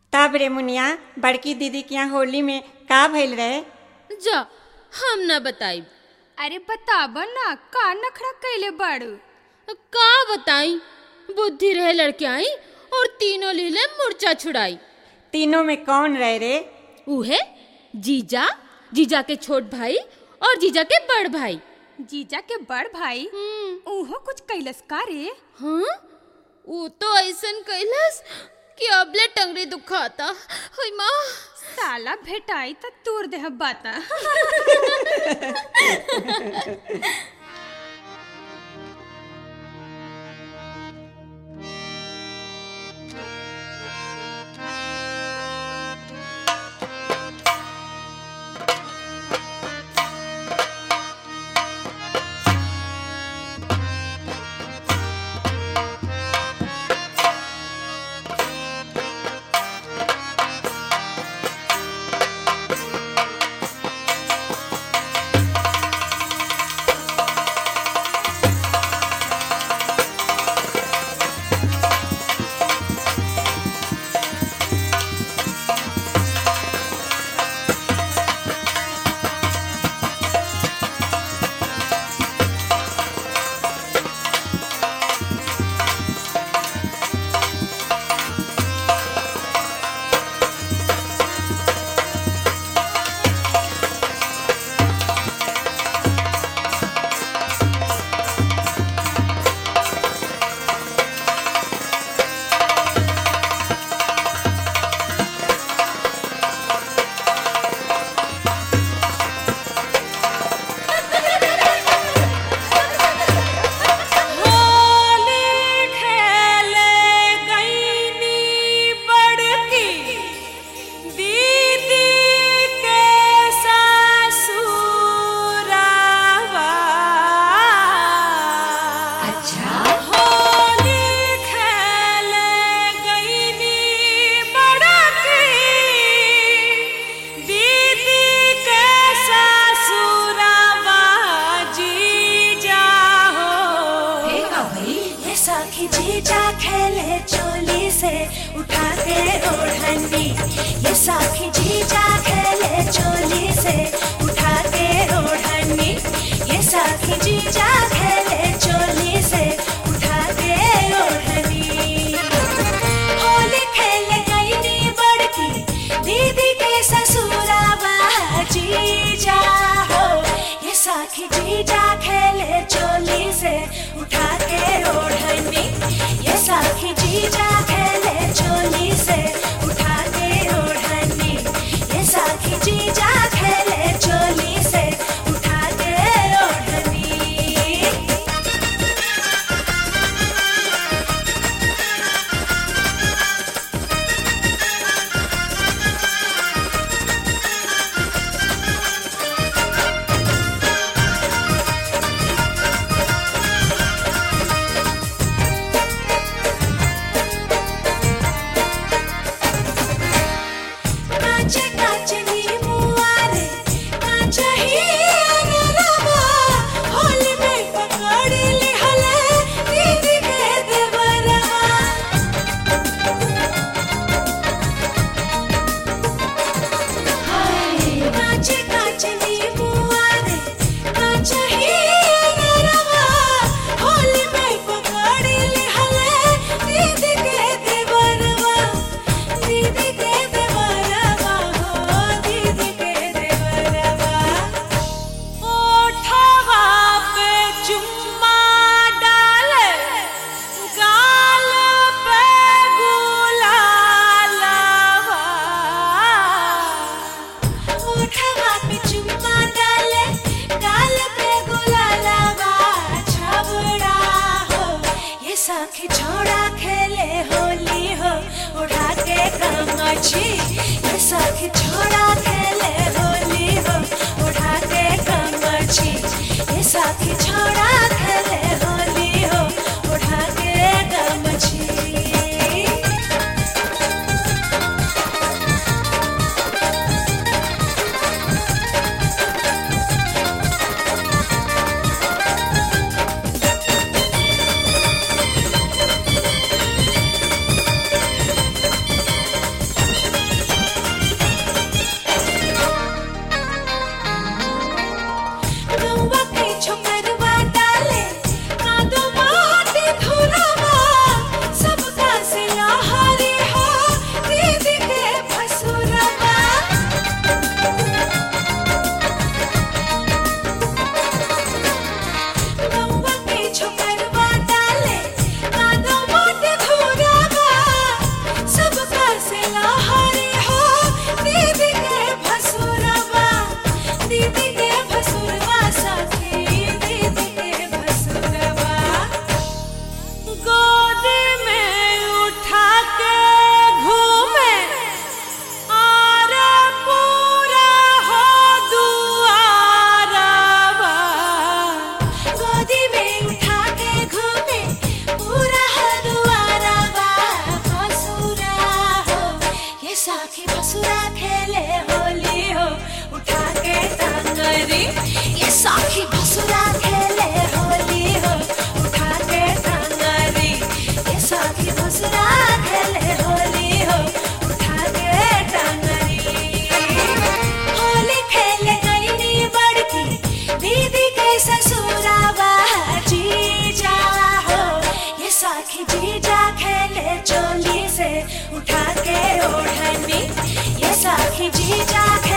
तब रे मुनिया बड़की दीदी के यहाँ होली में का भइल रहे? जा हम न बताई। अरे बताब ना, का नखरा कैले बाड़ू? का बताई, बुद्धि रहे लड़के आई और तीनों लीले मुर्चा छुड़ाई। तीनों में कौन रहे रे? उहे जीजा, जीजा के छोट भाई और जीजा के बड़ भाई। जीजा के बड़ भाई उहो कुछ कैलस का रे? हाँ, वो तो ऐसन कैलस कि अबले टंगरी दुखाता। हाय माँ, साला भेटाई त तूर देह बाता। साखी जीजा खेले चोली से उठा के ओढ़नी, ये साखी जीजा खेले चोली से उठा के ओढ़नी, ये साखी जीजा खेले चोली से उठा के ओढ़नी। होली खेले गईनी बड़की दीदी के ससुरावा जीजा हो, ये साखी जीजा खेले चोली से उठा के ओढ़नी, ये साखी जीजा खेले चोली से उठा के ओढ़नी, ये साखी जीजा खेले चोली से उठा के ओढ़नी। साखी छोड़ा खेले होली हो उड़ा के गमछी, ये साखी छोड़ा खेले होली हो उड़ा के गमछी, ये साखी छोड़ा खेले होली हो उड़ा के गमछी। साखी भसुरा खेले होली हो उठा के टांगरी। ये साखी भसुरा खेले होली हो उठा के टांगरी। ये साखी भसुरा खेले होली हो उठा के टांगरी। होली खेले गईनी बड़की दीदी के ससुरावा जीजा हो। ये साखी जीजा खेले चोली से उठा के ओढ़नी। ये साखी जीजा